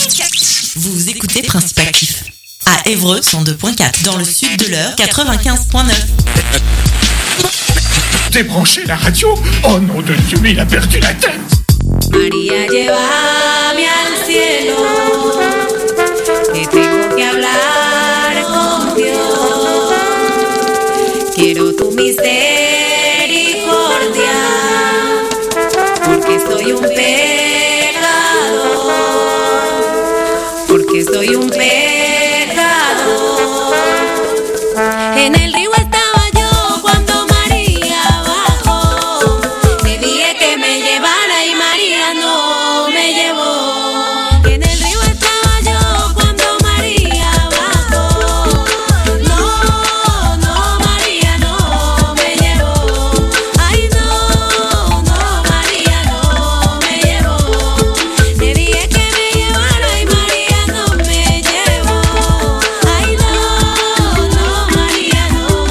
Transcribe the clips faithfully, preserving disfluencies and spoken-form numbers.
Vous écoutez Principe Actif à Évreux cent deux point quatre, dans le sud de l'Eure quatre-vingt-quinze point neuf. Débranchez la radio. Oh nom de Dieu, mais il a perdu la tête. María, llévame al cielo, que tengo que hablar con Dios. Quiero tu misericordia, porque soy un pecador, porque soy un pecador. En el río estaba yo cuando María bajó. Le dije que me llevara y María no me llevó. En el río estaba yo cuando María bajó. No, no, María no me llevó. Ay, no, no, María no me llevó. Le dije que me llevara y María no me llevó. Ay, no, no, María no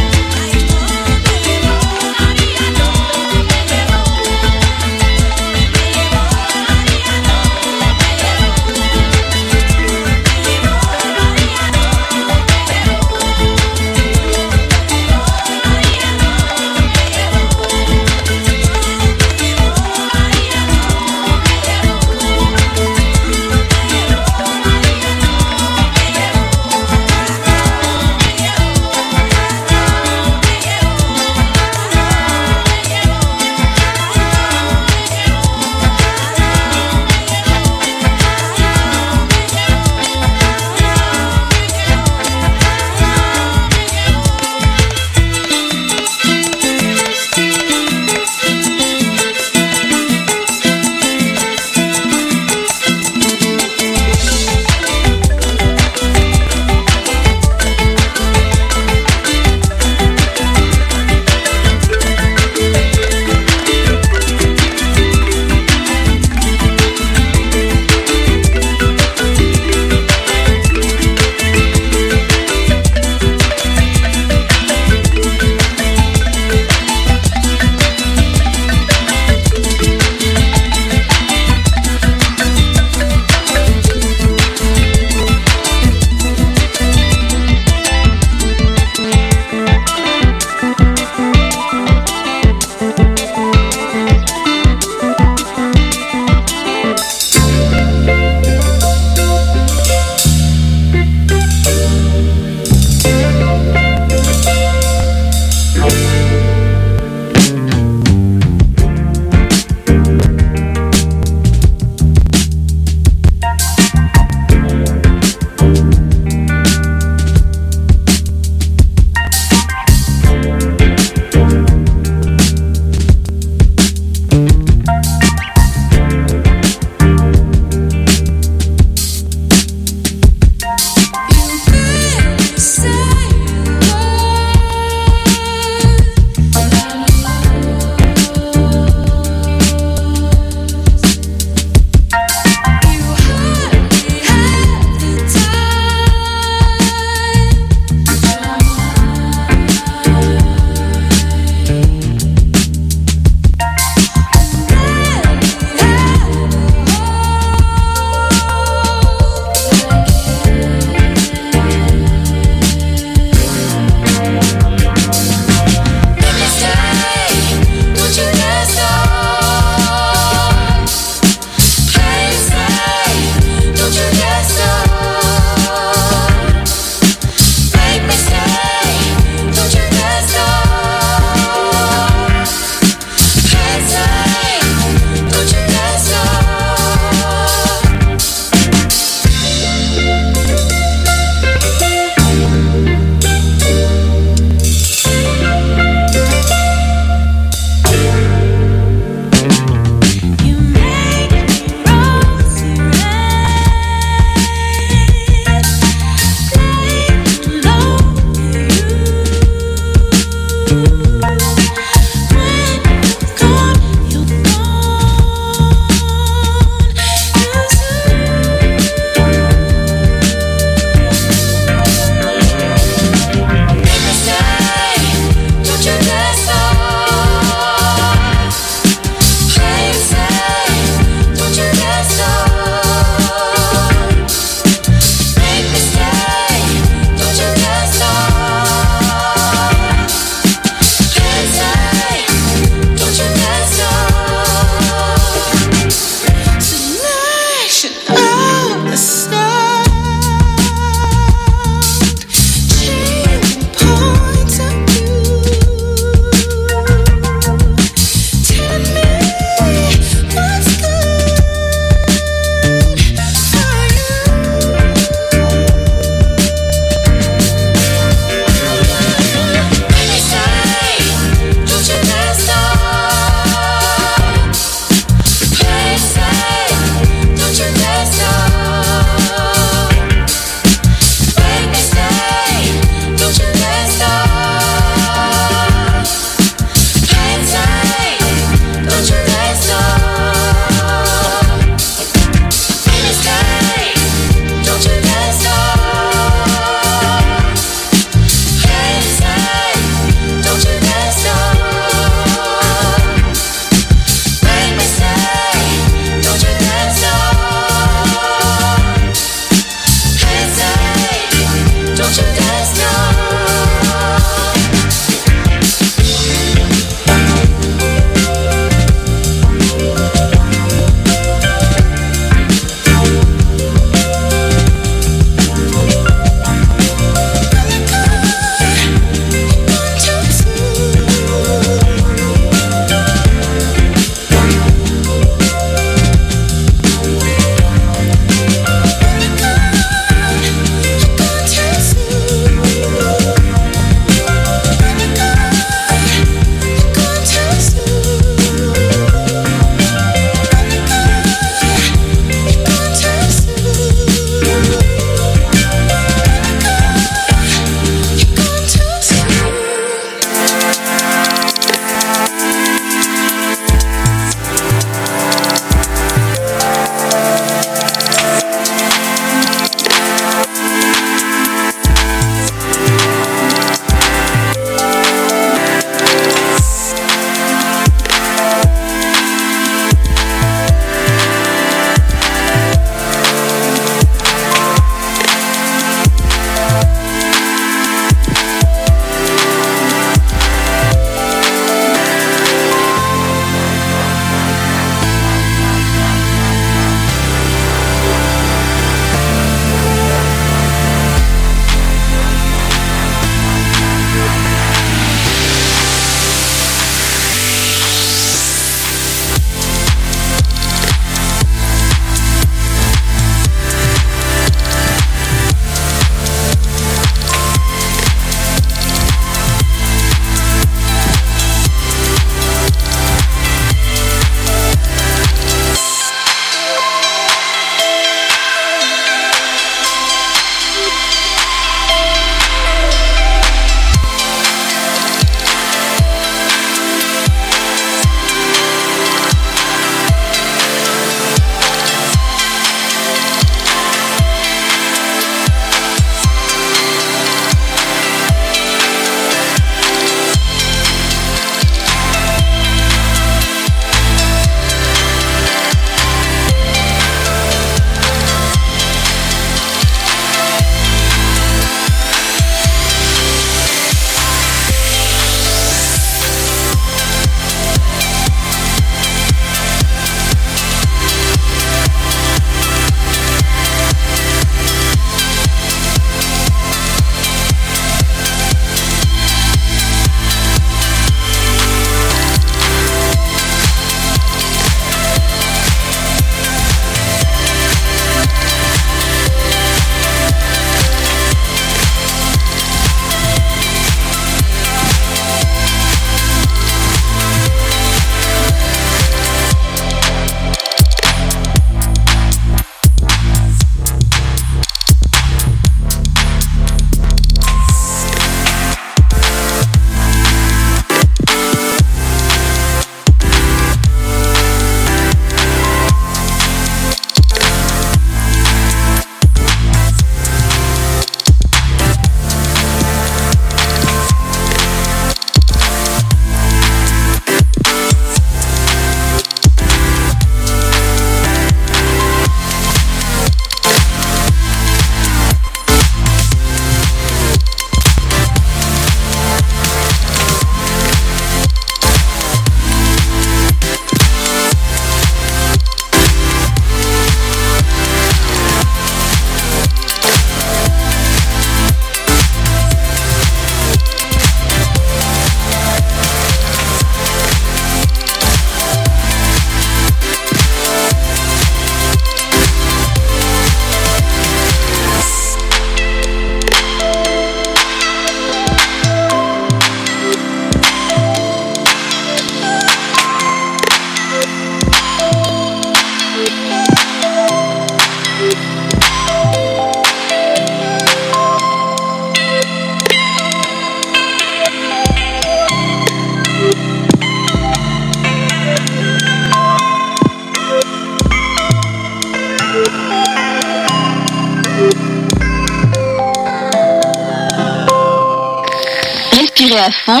Respirez à fond.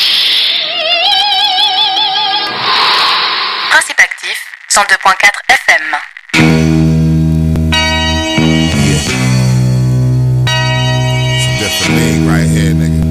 Principe actif, cent deux point quatre F M. Different league right here, nigga.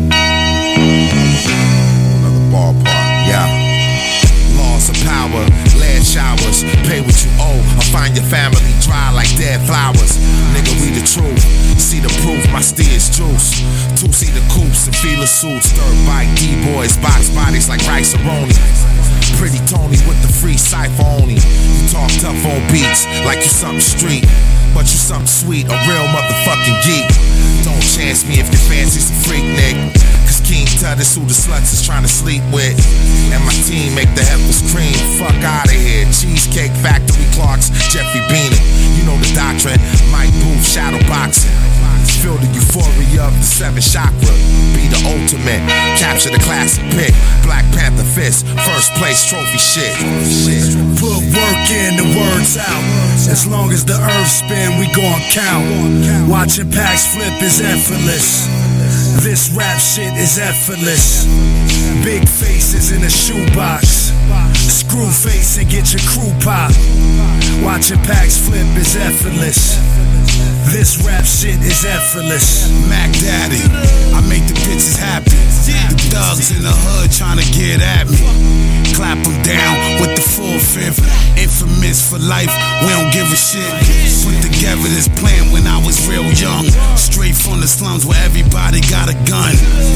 Another ballpark, yeah. Laws of power, land showers, pay what you owe, or find your family dry like dead flowers. Nigga, we the truth, see the proof, my steer's juice. Two-seater coupes and feeler suits, third bike, D-boys, box bodies like rice-a-roni. Pretty Tony with the free cipher only. You talk tough on beats like you something street, but you something sweet, a real motherfucking geek. Don't chance me if your fancy's a freak, nigga. Cause King Tut is who the sluts is trying to sleep with. And my team make the heifers cream. Fuck out of here. Cheesecake Factory Clarks, Jeffrey Beanin. You know the doctrine. Mike Booth, shadow boxing. Feel the euphoria of the seven chakra. Be the ultimate. Capture the classic pick. Black Panther fist. First place trophy shit. Put work in, the words out. As long as the earth spin, we gon' count. Watching packs flip is effortless. This rap shit is effortless. Big faces in a shoebox. Screw face and get your crew pop. Watching packs flip is effortless. This rap shit is effortless. Mac Daddy, I make the bitches happy. The thugs in the hood tryna get at me. Clap them down with the full fifth. Infamous for life, we don't give a shit. Put together this plan when I was real young. Straight from the slums where everybody got a gun.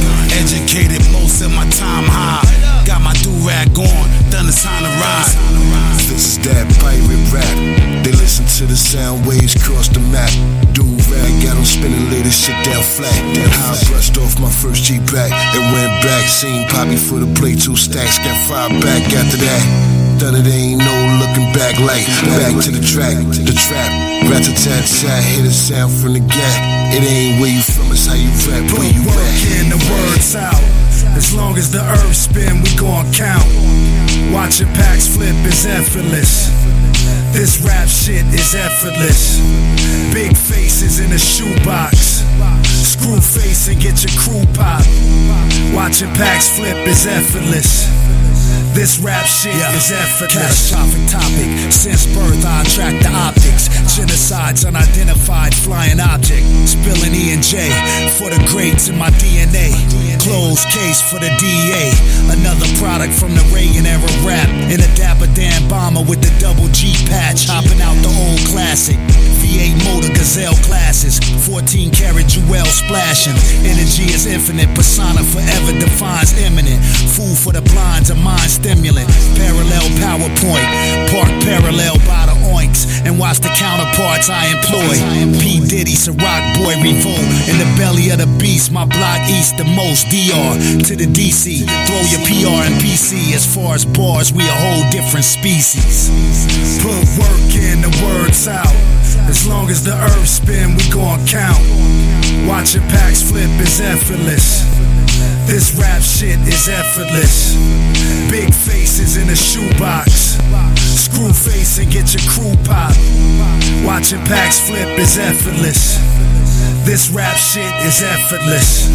Educated most of my time high. Got my do-rag on, done the time to ride. This is that pirate rap. They listen to the sound waves cross the map. Do-rag got them spinning, lay this shit down flat. Then how I brushed off my first G-Pack and went back. Seen Poppy for the play, two stacks, got five back after that. Done it, ain't no looking back like. Back to the track, the trap. Rat-a-tat-tat, hear the sound from the gap. It ain't where you from, it's how you rap, where you work at. in, the words out. As long as the earth spin, we gon' count. Watching packs flip is effortless. This rap shit is effortless. Big faces in a shoebox. Screw face and get your crew pop. Watching packs flip is effortless. This rap shit yeah. is effortless. Catastrophic topic. Since birth, I attract the optics. Genocides, unidentified flying object. Spilling E and J for the grades in my D N A. Closed case for the D E A. Another product from the Reagan era rap. In a Dapper Dan bomber with the double G patch. Hopping out the old classic. V eight motor Gazelle classes. fourteen karat jewel splashing. Energy is infinite. Persona forever defines imminent. Food for the blinds, a mind stimulant. Parallel PowerPoint. Park parallel by the oinks. And watch the counterparts I employ. P. Diddy, Ciroc Boy, Revolt. In the belly of the beast. My block east the most. D R to the D C. Throw your P R and P C. As far as bars, we a whole different species. Put work in, the words out. As long as the earth spin, we gon' count. Watching packs flip is effortless. This rap shit is effortless. Big faces in a shoebox. Screw face and get your crew pop. Watching packs flip is effortless. This rap shit is effortless.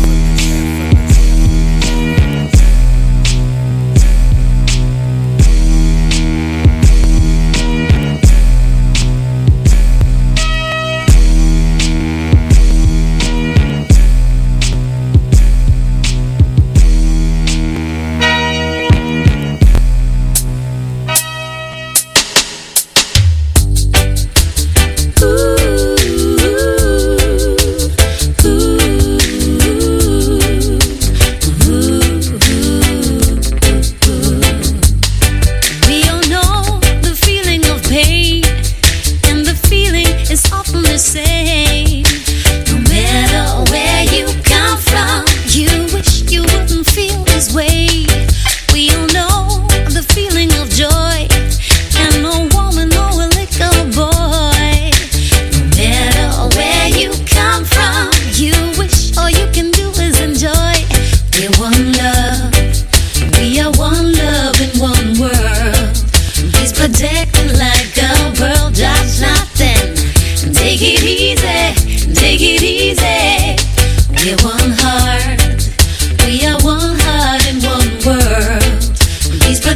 Take it easy, we're one heart, we are one.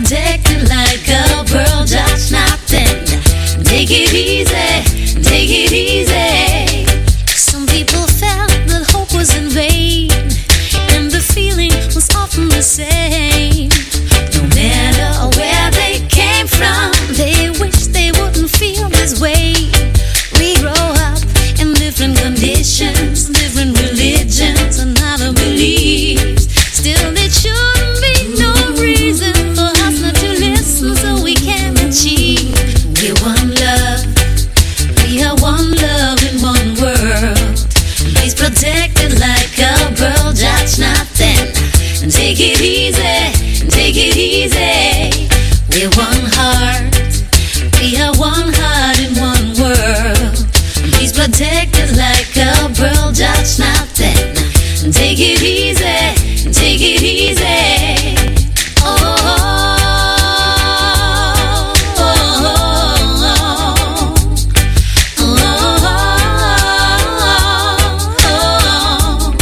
protected like a pearl, just nothing. Take it easy, take it easy. Some people felt that hope was in vain, and the feeling was often the same. No matter where they came from, they wish they wouldn't feel this way. We grow up in different conditions, different religions and other beliefs. Still, there shouldn't be no reason for us not to listen so we can achieve. We're one love, we are one love in one world. He's protected like a pearl, judge nothing. Take it easy, take it easy. We're one heart, we are one heart in one world. He's protected like a pearl, judge nothing. Take it easy, take it easy. Oh, oh, oh, oh, oh.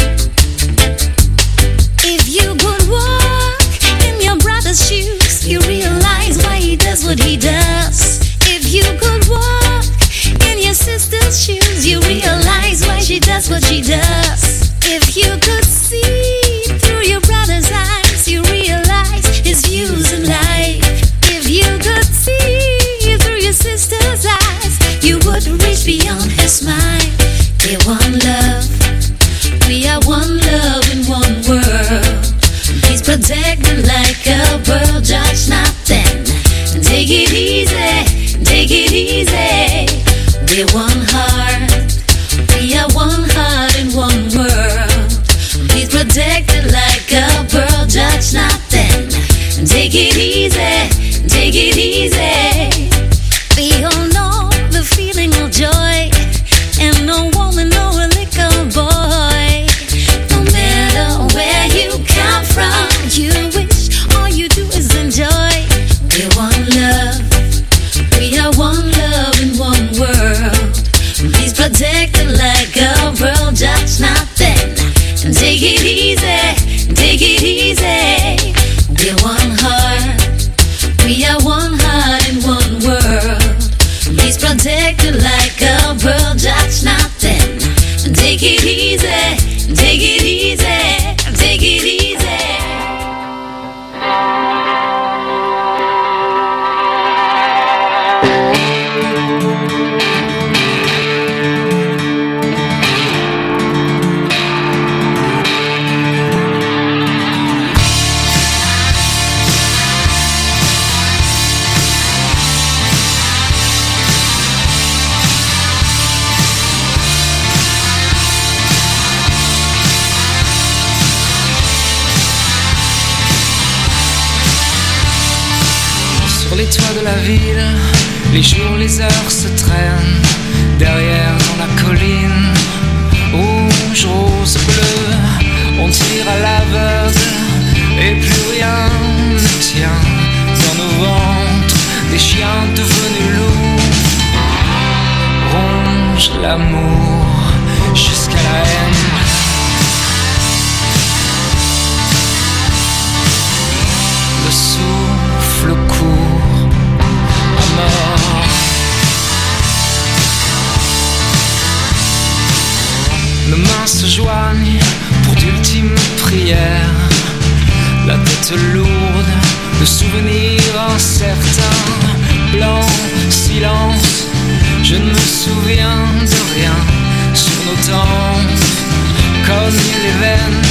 If you could walk in your brother's shoes, you realize why he does what he does. If you could walk in your sister's shoes, you realize why she does what she does. If you could see through your brother's eyes, you realize his views in life. If you could see through your sister's eyes, you would reach beyond his mind. We're one love, we are one love in one world. He's protected like a pearl, judge nothing. Take it easy, take it easy. We're one heart, we are one heart in one world. He's protected like a pearl, judge nothing. Take it easy, take it easy. We all know the feeling of joy, and no woman, no little boy. No matter where you come from, you wish all you do is enjoy. We're one love, we are one love in one world. He's protected like a pearl, judge nothing. Take it easy, take it easy. We're one heart, we are one heart in one world. He's protected like a pearl, judge nothing. Take it easy, take it easy, take it easy. Les toits de la ville, les jours, les heures se traînent. Derrière dans la colline, rouge, rose, bleu, on tire à l'aveugle et plus rien ne tient. Dans nos ventres, des chiens devenus loups rongent l'amour jusqu'à la haine. Le souffle court à mort. Nos mains se joignent pour d'ultimes prières. La tête lourde de souvenirs incertains. Blanc, silence, je ne me souviens de rien. Sur nos tempes, cognent les veines.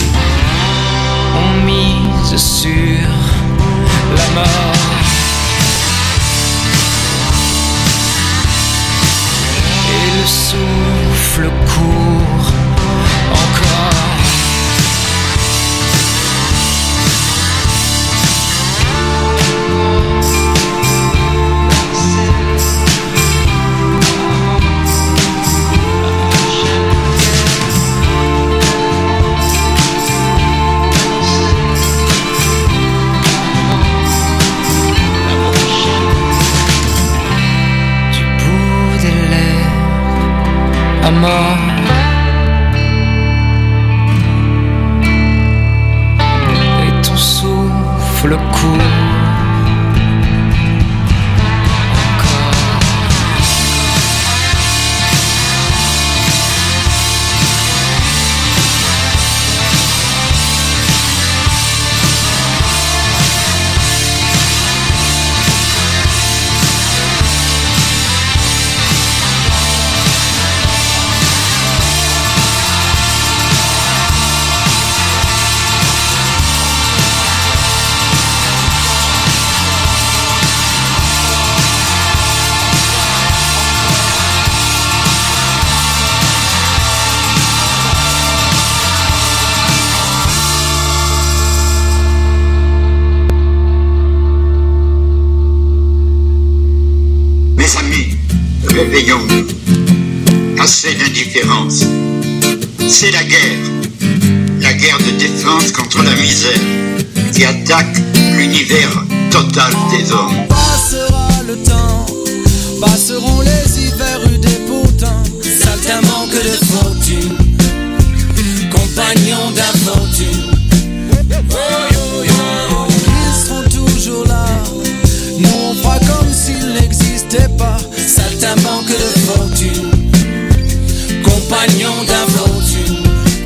On mise sur la mort. Et le souffle court encore. À mort. Et ton souffle court Réveillons-nous. Assez d'indifférence. C'est la guerre. La guerre de défense contre la misère qui attaque l'univers total des hommes. Passera le temps, passeront les hivers rudes et pourtant, saltin manque de fortune, compagnons d'aventure. Ils seront toujours là, nous on fera comme s'ils n'existaient pas, saltin manque de fortune, compagnons d'aventure.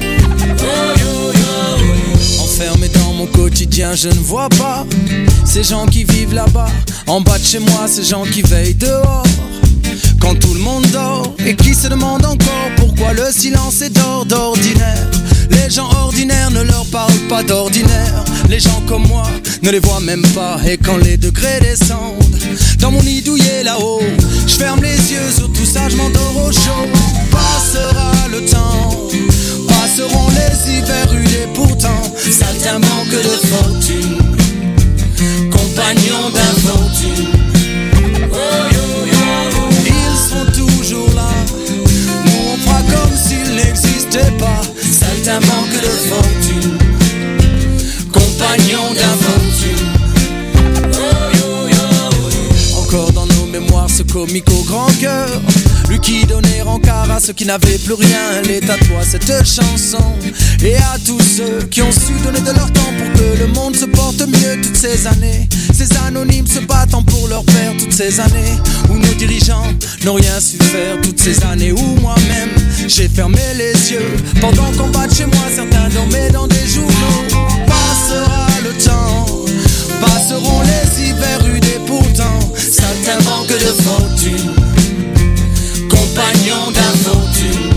Enfermé dans mon quotidien, je ne vois pas ces gens qui vivent là-bas, en bas de chez moi, ces gens qui veillent dehors quand tout le monde dort et qui se demandent encore pourquoi le silence est d'or d'ordinaire. Les gens ordinaires ne leur parlent pas d'ordinaire. Les gens comme moi ne les voient même pas. Et quand les degrés descendent dans mon nid douillet là-haut, je ferme les yeux sur tout ça, je m'endors au chaud. Passera le temps, passeront les hivers rudes et pourtant, saltin manque de fortune, compagnons d'aventure. Ils seront toujours là, nous on fera comme s'ils n'existaient pas, saltin manque de fortune, compagnons d'aventure. Encore dans nos mémoires ce comique au grand cœur, lui qui donnait rencard à ceux qui n'avaient plus rien. Elle est à toi cette chanson et à tous ceux qui ont su donner de leur temps pour que le monde se porte mieux toutes ces années. Ces anonymes se battant pour leur père toutes ces années où nos dirigeants n'ont rien su faire. Toutes ces années où moi-même j'ai fermé les yeux pendant qu'en bas de chez moi certains dormaient dans des journaux. Passera le temps, passeront les hivers rudes et pourtant, saltin manque de fortune, compagnons d'aventure.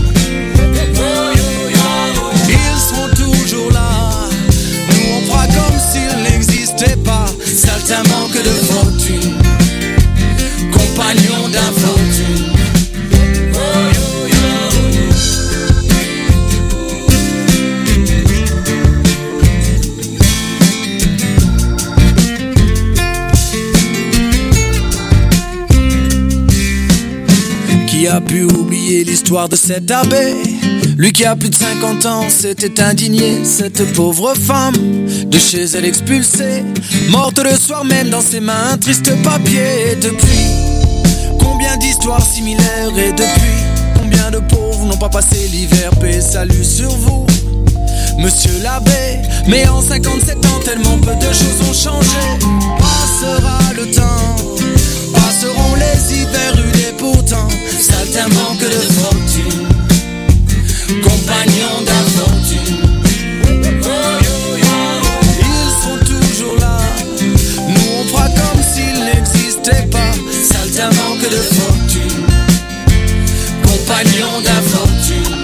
Ils seront toujours là, nous on fera comme s'ils n'existaient pas, saltin manque de fortune, compagnons d'aventure. Qui a pu oublier l'histoire de cet abbé? Lui qui a plus de cinquante ans s'était indigné. Cette pauvre femme, de chez elle expulsée, morte le soir même dans ses mains un triste papier. Et depuis, combien d'histoires similaires? Et depuis, combien de pauvres n'ont pas passé l'hiver? Paix, salut sur vous, monsieur l'abbé. Mais en cinquante-sept ans, tellement peu de choses ont changé. Passera le temps, passeront les hivers rudes et pourtant, saltin manque de fortune, compagnons d'aventure. Ils seront toujours là, nous on fera comme s'ils n'existaient pas, saltin manque de fortune, compagnons d'aventure.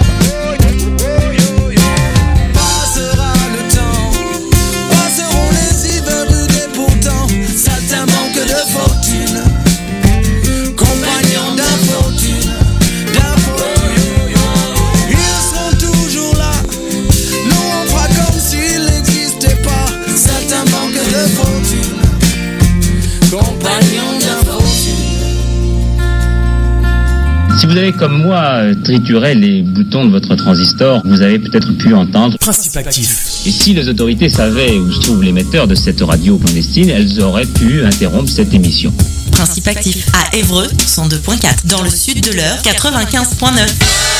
Passera le temps, passeront les hivers rudes et pourtant, saltin manque de fortune, compagnons d'aventure, d'aventure. Ils seront toujours là, nous on fera comme s'ils n'existaient pas, saltin manque de fortune, compagnons d'aventure. Si vous avez comme moi trituré les boutons de votre transistor, vous avez peut-être pu entendre Principe actif. Et si les autorités savaient où se trouve l'émetteur de cette radio clandestine, elles auraient pu interrompre cette émission. Principe actif à Évreux, cent deux point quatre. Dans le sud de l'Eure, quatre-vingt-quinze point neuf.